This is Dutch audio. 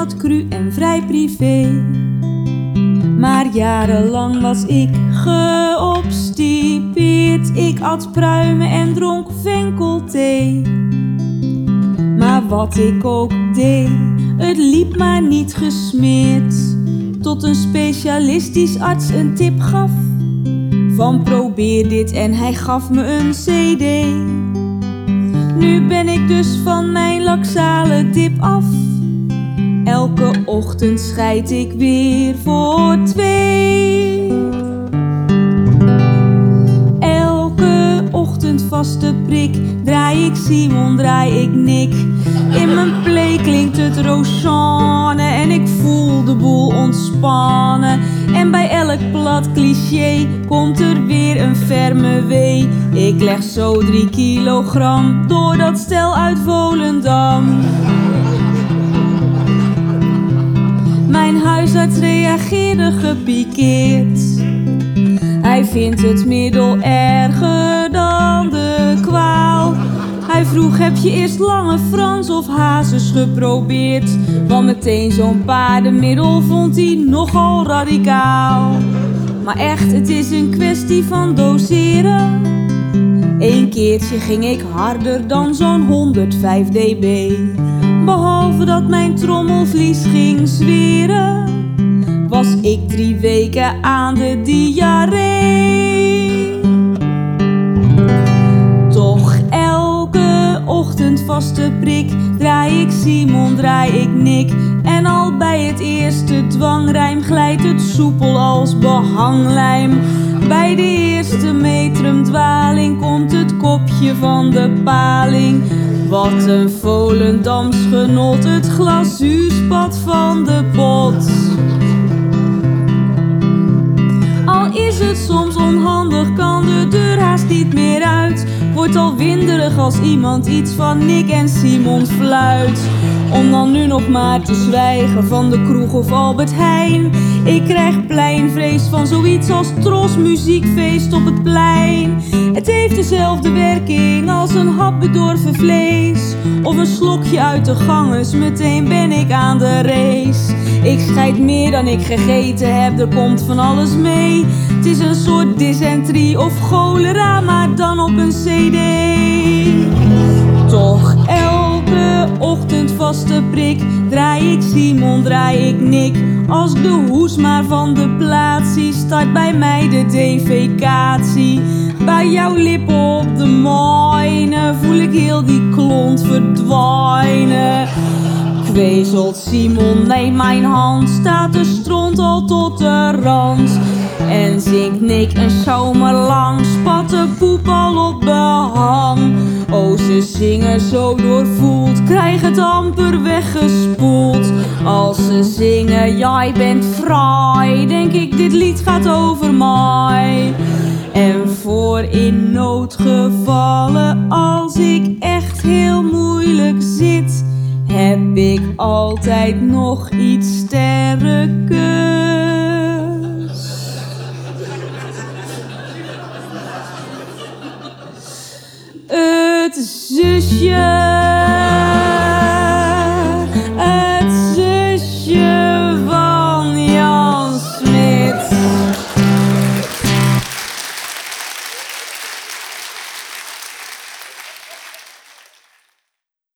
wat cru en vrij privé. Maar jarenlang was ik geobstipeerd. Ik at pruimen en dronk venkelthee. Maar wat ik ook deed, het liep maar niet gesmeerd. Tot een specialistisch arts een tip gaf van probeer dit en hij gaf me een cd. Nu ben ik dus van mijn laxale dip af. Elke ochtend scheid ik weer voor 2. Elke ochtend vaste prik. Draai ik Simon, draai ik Nick. In mijn play klinkt het Rosanne en ik voel de boel ontspannen. En bij elk plat cliché komt er weer een ferme wee. Ik leg zo 3 kilogram door dat stel uit Volendam. Mijn huisarts reageerde gepikeerd. Hij vindt het middel erger dan de kwaal. Hij vroeg, heb je eerst Lange Frans of Hazes geprobeerd? Want meteen zo'n paardenmiddel vond hij nogal radicaal. Maar echt, het is een kwestie van doseren. Eén keertje ging ik harder dan zo'n 105 dB. Behalve dat mijn trommelvlies ging zweren, was ik 3 weken aan de diarree. Toch elke ochtend vaste prik. Draai ik Simon, draai ik Nick. En al bij het eerste dwangrijm glijdt het soepel als behanglijm. Bij de eerste metrumdwaling komt het kopje van de paling. Wat een Volendams genot, het glazuurspat van de pot. Al is het soms onhandig, kan de deur haast niet meer uit. Wordt al winderig als iemand iets van Nick en Simon fluit. Om dan nu nog maar te zwijgen van de kroeg of Albert Heijn. Ik krijg pleinvrees van zoiets als Tros muziekfeest op het plein. Het heeft dezelfde werking als een hap bedorven vlees. Of een slokje uit de ganges, meteen ben ik aan de race. Ik scheid meer dan ik gegeten heb, er komt van alles mee. Het is een soort dysenterie of cholera, maar dan op een cd. Toch elke ochtend vaste prik. Draai ik Simon, draai ik Nick. Als ik de hoes maar van de plaats zie, start bij mij de defecatie. Bij jouw lippen op de mijne voel ik heel die klont verdwijnen. Kwezelt Simon, neem mijn hand, staat de stront al tot de rand. En zingt Nick een zomer lang, spat de poep al op behang. Oh, ze zingen zo doorvoeld, krijg het amper weggespoeld. Als ze zingen, jij bent fraai, denk ik dit lied gaat over mij. En voor in noodgevallen, als ik echt heel moeilijk zit, heb ik altijd nog iets sterkers. Het zusje